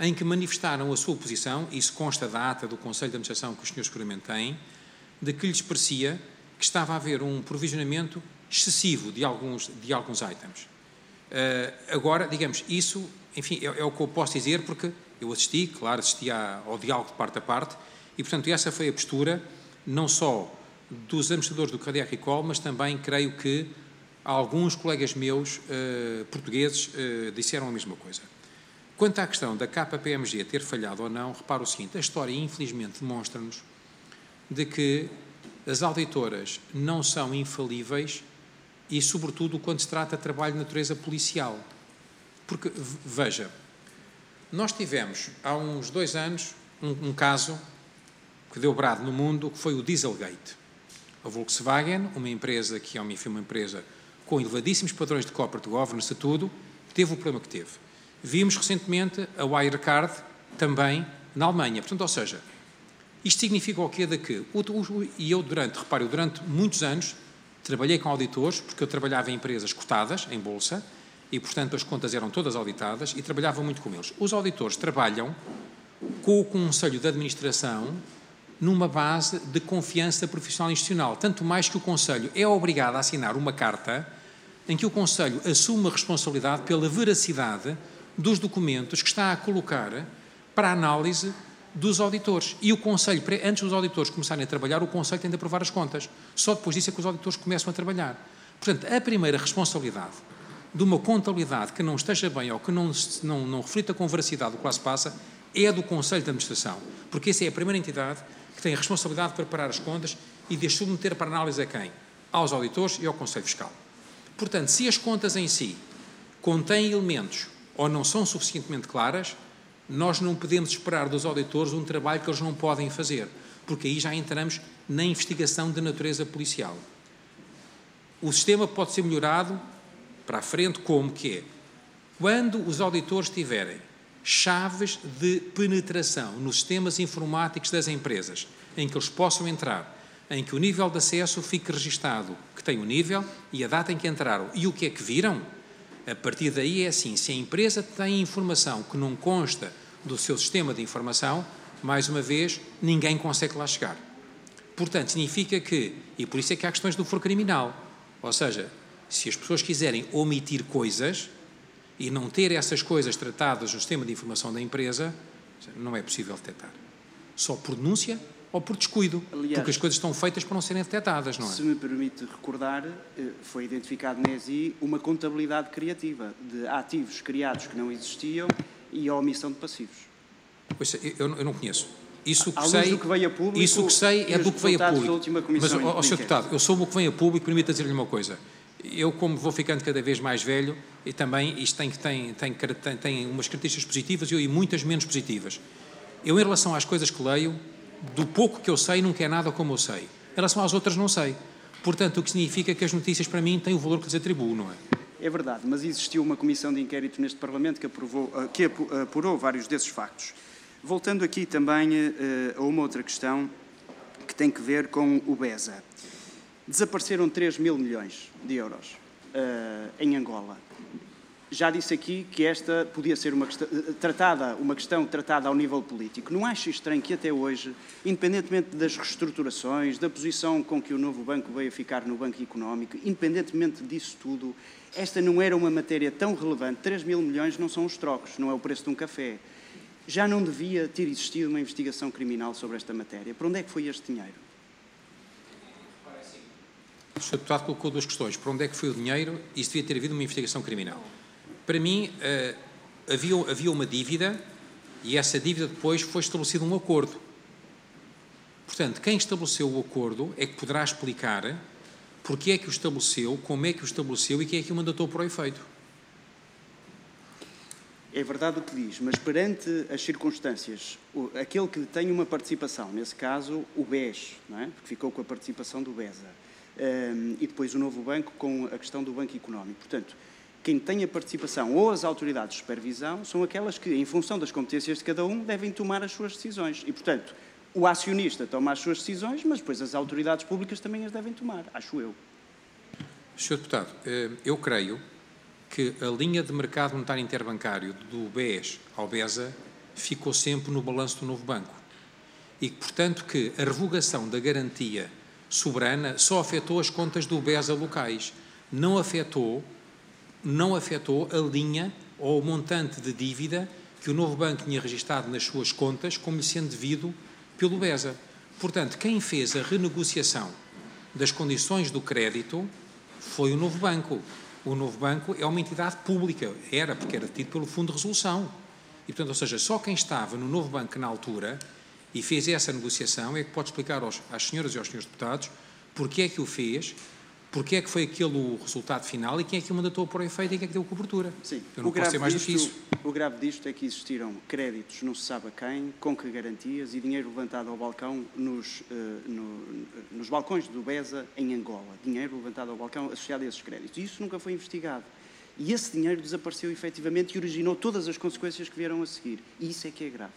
em que manifestaram a sua posição, e isso consta da ata do Conselho de Administração que os senhores seguramente têm, de que lhes parecia que estava a haver um provisionamento excessivo de alguns itens. Agora, digamos, isso, enfim, é o que eu posso dizer, porque eu assisti ao diálogo de parte a parte, e, portanto, essa foi a postura, não só dos administradores do Crédit Agricole, mas também creio que alguns colegas meus portugueses disseram a mesma coisa. Quanto à questão da KPMG ter falhado ou não, repara o seguinte: a história, infelizmente, demonstra-nos de que as auditoras não são infalíveis e, sobretudo, quando se trata de trabalho de natureza policial. Porque, veja, nós tivemos, há uns 2 anos, um caso que deu brado no mundo, que foi o Dieselgate. A Volkswagen, uma empresa que é uma empresa com elevadíssimos padrões de corporate governance e tudo, teve o problema que teve. Vimos recentemente a Wirecard também na Alemanha. Portanto, ou seja, isto significa o quê? E eu, durante muitos anos, trabalhei com auditores, porque eu trabalhava em empresas cotadas, em bolsa, e, portanto, as contas eram todas auditadas, e trabalhava muito com eles. Os auditores trabalham com o Conselho de Administração numa base de confiança profissional e institucional, tanto mais que o Conselho é obrigado a assinar uma carta em que o Conselho assume a responsabilidade pela veracidade dos documentos que está a colocar para a análise dos auditores. E o Conselho, antes dos auditores começarem a trabalhar, o Conselho tem de aprovar as contas. Só depois disso é que os auditores começam a trabalhar. Portanto, a primeira responsabilidade de uma contabilidade que não esteja bem ou que não reflita com veracidade o que lá se passa é a do Conselho de Administração, porque essa é a primeira entidade que tem a responsabilidade de preparar as contas e de as submeter para análise a quem? Aos auditores e ao Conselho Fiscal. Portanto, se as contas em si contêm elementos ou não são suficientemente claras, nós não podemos esperar dos auditores um trabalho que eles não podem fazer, porque aí já entramos na investigação de natureza policial. O sistema pode ser melhorado para a frente como que é? Quando os auditores tiverem chaves de penetração nos sistemas informáticos das empresas, em que eles possam entrar, em que o nível de acesso fique registado, que tem o nível e a data em que entraram e o que é que viram, a partir daí é assim: se a empresa tem informação que não consta do seu sistema de informação, mais uma vez, ninguém consegue lá chegar. Portanto, significa que, e por isso é que há questões do foro criminal, ou seja, se as pessoas quiserem omitir coisas e não ter essas coisas tratadas no sistema de informação da empresa, não é possível detectar. Só por denúncia ou por descuido, aliás, porque as coisas estão feitas para não serem detectadas, não é? Se me permite recordar, foi identificado na ESI uma contabilidade criativa de ativos criados que não existiam e a omissão de passivos. Pois, eu não conheço. Isso que sei, do que veio a público, isso que sei é do que veio a público. Mas, Sr. Deputado, eu sou o que vem a público, permita dizer-lhe uma coisa. Eu, como vou ficando cada vez mais velho, e também isto tem umas características positivas e muitas menos positivas. Eu, em relação às coisas que leio, do pouco que eu sei, nunca é nada como eu sei. Em relação às outras, não sei. Portanto, o que significa que as notícias, para mim, têm o valor que lhes atribuo, não é? É verdade, mas existiu uma comissão de inquérito neste Parlamento que apurou vários desses factos. Voltando aqui também a uma outra questão que tem que ver com o BESA. Desapareceram 3 mil milhões de euros em Angola. Já disse aqui que esta podia ser uma questão tratada ao nível político. Não acha estranho que até hoje, independentemente das reestruturações, da posição com que o novo banco veio a ficar no Banco Económico, independentemente disso tudo, esta não era uma matéria tão relevante? 3 mil milhões não são os trocos, não é o preço de um café. Já não devia ter existido uma investigação criminal sobre esta matéria? Para onde é que foi este dinheiro? O Sr. Deputado colocou 2 questões. Para onde é que foi o dinheiro e se devia ter havido uma investigação criminal? Para mim, havia uma dívida e essa dívida depois foi estabelecido um acordo. Portanto, quem estabeleceu o acordo é que poderá explicar porque é que o estabeleceu, como é que o estabeleceu e quem é que o mandatou para o efeito. É verdade o que diz, mas perante as circunstâncias, aquele que tem uma participação, nesse caso o BES, não é? Porque ficou com a participação do BESA, e depois o novo banco com a questão do Banco Económico. Portanto, quem tem a participação ou as autoridades de supervisão são aquelas que, em função das competências de cada um, devem tomar as suas decisões. E, portanto, o acionista toma as suas decisões, mas depois as autoridades públicas também as devem tomar, acho eu. Sr. Deputado, eu creio que a linha de mercado monetário interbancário do BES ao BESA ficou sempre no balanço do novo banco. E, portanto, que a revogação da garantia soberana só afetou as contas do BESA locais, não afetou a linha ou o montante de dívida que o novo banco tinha registado nas suas contas como lhe sendo devido pelo BESA. Portanto, quem fez a renegociação das condições do crédito foi o novo banco. O novo banco é uma entidade pública, porque era tido pelo Fundo de Resolução. E, portanto, ou seja, só quem estava no novo banco na altura e fez essa negociação é que pode explicar às senhoras e aos senhores deputados porque é que o fez, porque é que foi aquele o resultado final e quem é que o mandatou por efeito e quem é que deu cobertura. Sim. Eu não posso ser mais do que isso. O grave disto é que existiram créditos, não se sabe a quem, com que garantias, e dinheiro levantado ao balcão nos balcões do BESA em Angola. Dinheiro levantado ao balcão associado a esses créditos. E isso nunca foi investigado. E esse dinheiro desapareceu efetivamente e originou todas as consequências que vieram a seguir. E isso é que é grave.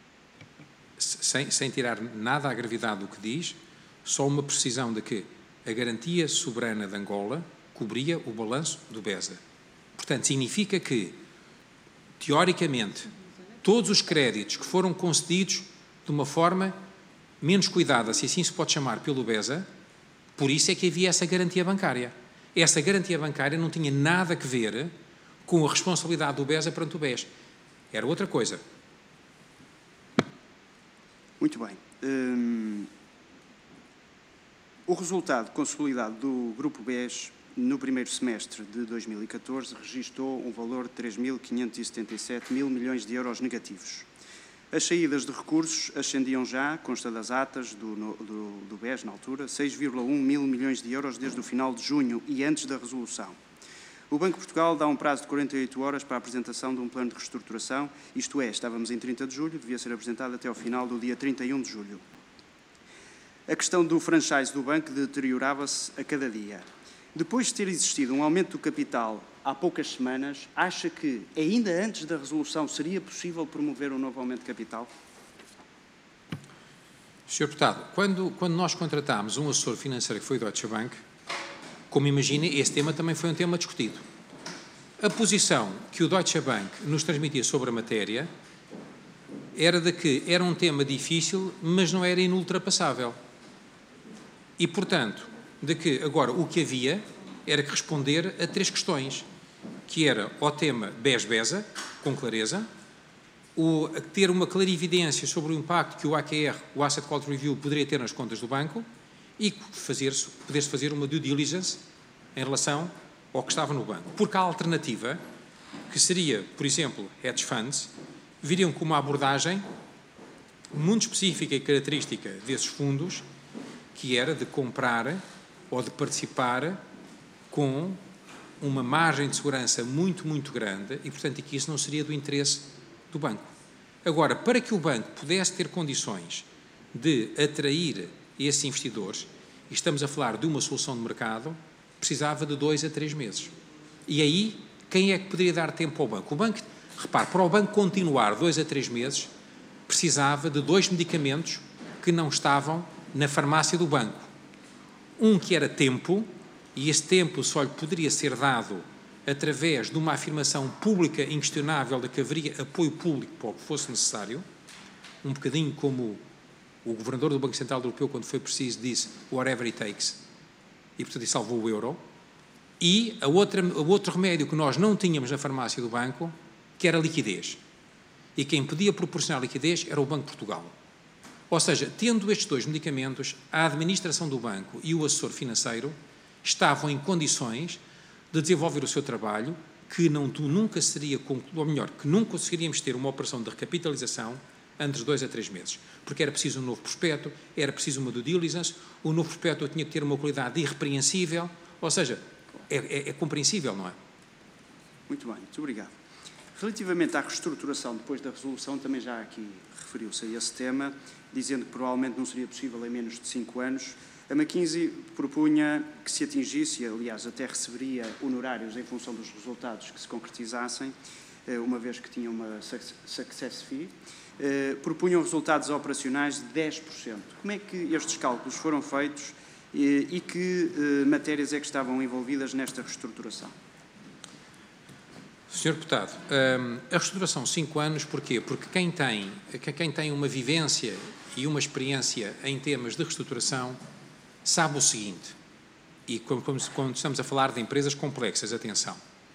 Sem tirar nada à gravidade do que diz, só uma precisão de que a garantia soberana de Angola cobria o balanço do BESA. Portanto, significa que, teoricamente, todos os créditos que foram concedidos de uma forma menos cuidada, se assim se pode chamar, pelo BESA, por isso é que havia essa garantia bancária. Essa garantia bancária não tinha nada a ver com a responsabilidade do BESA perante o BES. Era outra coisa. Muito bem. O resultado consolidado do Grupo BES no primeiro semestre de 2014 registou um valor de 3.577 mil milhões de euros negativos. As saídas de recursos ascendiam já, consta das atas do BES na altura, 6,1 mil milhões de euros desde o final de junho e antes da resolução. O Banco de Portugal dá um prazo de 48 horas para a apresentação de um plano de reestruturação, isto é, estávamos em 30 de julho, devia ser apresentado até ao final do dia 31 de julho. A questão do franchise do banco deteriorava-se a cada dia. Depois de ter existido um aumento do capital há poucas semanas, acha que, ainda antes da resolução, seria possível promover um novo aumento de capital? Sr. Deputado, quando nós contratámos um assessor financeiro que foi o Deutsche Bank, como imagina, esse tema também foi um tema discutido. A posição que o Deutsche Bank nos transmitia sobre a matéria era de que era um tema difícil, mas não era inultrapassável. E, portanto, de que agora o que havia era que responder a 3 questões, que era o tema BES-BESA, com clareza, ter uma clarividência sobre o impacto que o AQR, o Asset Quality Review, poderia ter nas contas do banco e poder-se fazer uma due diligence em relação ao que estava no banco. Porque a alternativa, que seria, por exemplo, hedge funds, viriam com uma abordagem muito específica e característica desses fundos, que era de comprar ou de participar com uma margem de segurança muito, muito grande e, portanto, que isso não seria do interesse do banco. Agora, para que o banco pudesse ter condições de atrair esses investidores, e estamos a falar de uma solução de mercado, precisava de 2 a 3 meses. E aí, quem é que poderia dar tempo ao banco? O banco, repare, para o banco continuar 2 a 3 meses, precisava de 2 medicamentos que não estavam na farmácia do banco. Um que era tempo, e esse tempo só lhe poderia ser dado através de uma afirmação pública inquestionável de que haveria apoio público para o que fosse necessário, um bocadinho como o governador do Banco Central Europeu, quando foi preciso, disse whatever it takes, e portanto salvou o euro, e o outro remédio que nós não tínhamos na farmácia do banco, que era liquidez. E quem podia proporcionar liquidez era o Banco de Portugal. Ou seja, tendo estes 2 medicamentos, a administração do banco e o assessor financeiro estavam em condições de desenvolver o seu trabalho, que nunca seria concluído, ou melhor, que nunca conseguiríamos ter uma operação de recapitalização antes de 2 a 3 meses, porque era preciso um novo prospecto, era preciso uma due diligence, o novo prospecto tinha que ter uma qualidade irrepreensível, ou seja, é compreensível, não é? Muito bem, muito obrigado. Relativamente à reestruturação depois da resolução, também já aqui referiu-se a esse tema, dizendo que provavelmente não seria possível em menos de 5 anos. A McKinsey propunha que se atingisse, aliás, até receberia honorários em função dos resultados que se concretizassem, uma vez que tinha uma success fee, propunham resultados operacionais de 10%. Como é que estes cálculos foram feitos e que matérias é que estavam envolvidas nesta reestruturação? Sr. Deputado, a reestruturação 5 anos, porquê? Porque quem tem uma vivência e uma experiência em temas de reestruturação sabe o seguinte, e quando estamos a falar de empresas complexas, atenção,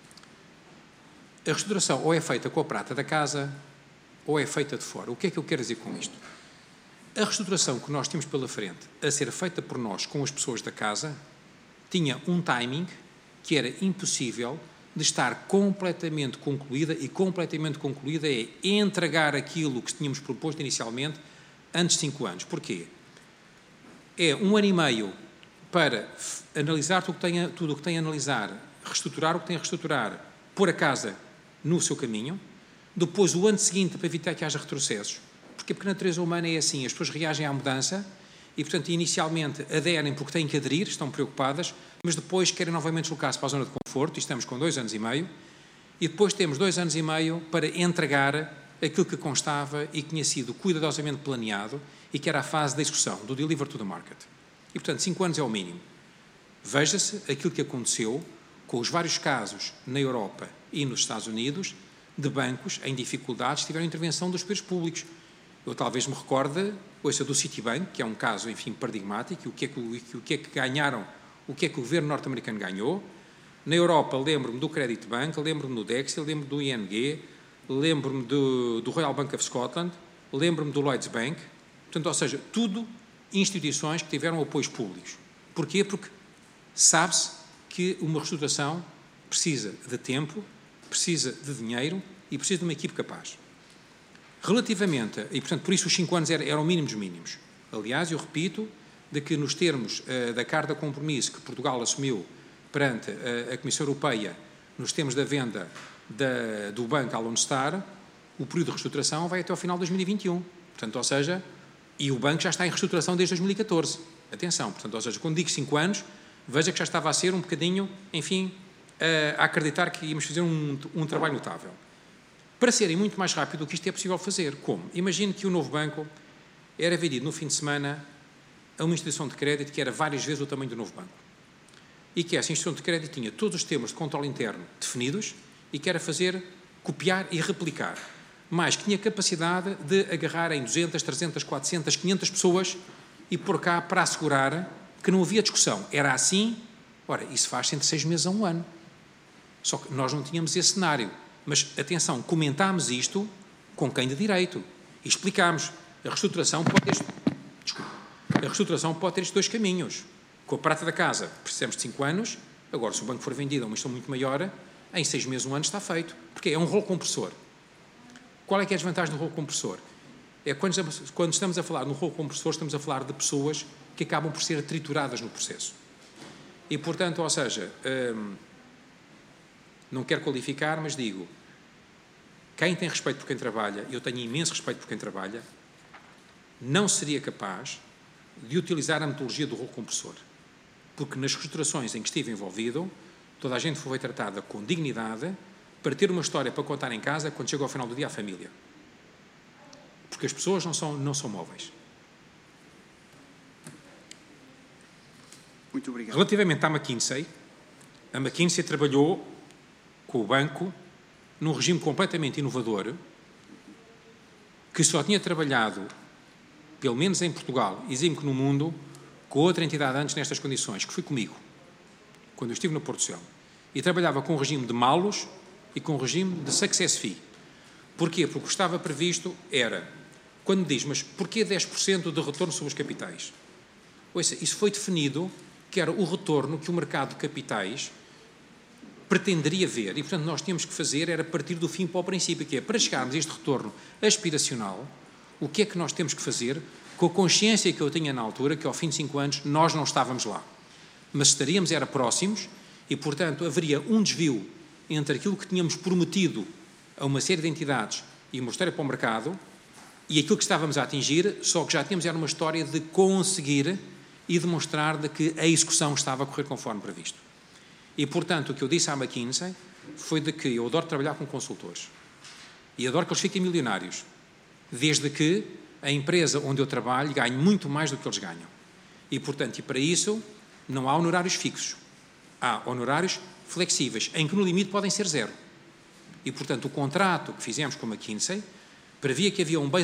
a reestruturação ou é feita com a prata da casa ou é feita de fora. O que é que eu quero dizer com isto? A reestruturação que nós temos pela frente a ser feita por nós com as pessoas da casa tinha um timing que era impossível de estar completamente concluída, e completamente concluída é entregar aquilo que tínhamos proposto inicialmente antes de 5 anos. Porquê? É 1 ano e meio para analisar tudo o que tem a analisar, reestruturar o que tem a reestruturar, pôr a casa no seu caminho, depois o ano seguinte para evitar que haja retrocessos. Porquê? Porque a natureza humana é assim, as pessoas reagem à mudança e, portanto, inicialmente aderem porque têm que aderir, estão preocupadas, mas depois querem novamente deslocar-se para a zona de conforto, e estamos com 2 anos e meio, e depois temos 2 anos e meio para entregar aquilo que constava e que tinha sido cuidadosamente planeado e que era a fase da execução, do deliver to the market. E, portanto, 5 anos é o mínimo. Veja-se aquilo que aconteceu com os vários casos na Europa e nos Estados Unidos de bancos em dificuldades que tiveram intervenção dos poderes públicos. Eu talvez me recorde, ouça, do Citibank, que é um caso, enfim, paradigmático, o que é que ganharam, o que é que o governo norte-americano ganhou. Na Europa, lembro-me do Credit Bank, lembro-me do Dexia, lembro-me do ING, lembro-me do Royal Bank of Scotland, lembro-me do Lloyds Bank. Portanto, ou seja, tudo instituições que tiveram apoios públicos. Porquê? Porque sabe-se que uma reestruturação precisa de tempo, precisa de dinheiro e precisa de uma equipe capaz. Relativamente, e portanto por isso os 5 anos eram o mínimo dos mínimos. Aliás, eu repito, de que nos termos da carta de compromisso que Portugal assumiu perante a Comissão Europeia, nos termos da venda do banco à Lone Star, o período de reestruturação vai até ao final de 2021. Portanto, ou seja, e o banco já está em reestruturação desde 2014. Atenção, portanto, ou seja, quando digo 5 anos, veja que já estava a ser um bocadinho, enfim, a acreditar que íamos fazer um trabalho notável. Para serem muito mais rápido do que isto é possível fazer. Como? Imagine que o novo banco era vendido no fim de semana a uma instituição de crédito que era várias vezes o tamanho do novo banco. E que essa instituição de crédito tinha todos os temas de controle interno definidos e que era fazer, copiar e replicar. Mas que tinha capacidade de agarrar em 200, 300, 400, 500 pessoas e pôr cá para assegurar que não havia discussão. Era assim, ora, isso faz-se entre 6 meses a 1 ano. Só que nós não tínhamos esse cenário. Mas, atenção, comentámos isto com quem de direito e explicámos. A reestruturação pode ter estes 2 caminhos. Com a prata da casa, precisamos de 5 anos. Agora, se o banco for vendido a uma instituição muito maior, em 6 meses, 1 ano está feito. Porque é um rolo compressor. Qual é que é a desvantagem do rolo compressor? É quando estamos a falar no rolo compressor, estamos a falar de pessoas que acabam por ser trituradas no processo. E, portanto, ou seja, não quero qualificar, mas digo, quem tem respeito por quem trabalha, eu tenho imenso respeito por quem trabalha, não seria capaz de utilizar a metodologia do rolo compressor. Porque nas reestruturações em que estive envolvido, toda a gente foi tratada com dignidade para ter uma história para contar em casa quando chega ao final do dia à família. Porque as pessoas não são móveis. Muito obrigado. Relativamente à McKinsey, a McKinsey trabalhou com o banco num regime completamente inovador que só tinha trabalhado, pelo menos em Portugal, e dizem que no mundo, com outra entidade antes nestas condições, que foi comigo, quando eu estive no Porto Céu, e trabalhava com um regime de malos e com um regime de success fee. Porquê? Porque o que estava previsto era, quando diz, mas porquê 10% de retorno sobre os capitais? Ouça, isso foi definido que era o retorno que o mercado de capitais pretenderia ver, e portanto nós tínhamos que fazer era partir do fim para o princípio, que é, para chegarmos a este retorno aspiracional, o que é que nós temos que fazer com a consciência que eu tinha na altura, que ao fim de 5 anos nós não estávamos lá, mas estaríamos, era próximos, e portanto haveria um desvio entre aquilo que tínhamos prometido a uma série de entidades e mostrar para o mercado e aquilo que estávamos a atingir, só que já tínhamos era uma história de conseguir e demonstrar de que a execução estava a correr conforme previsto. E, portanto, o que eu disse à McKinsey foi de que eu adoro trabalhar com consultores e adoro que eles fiquem milionários, desde que a empresa onde eu trabalho ganhe muito mais do que eles ganham. E, portanto, e para isso não há honorários fixos. Há honorários flexíveis, em que no limite podem ser 0. e, portanto, o contrato que fizemos com a McKinsey previa que havia um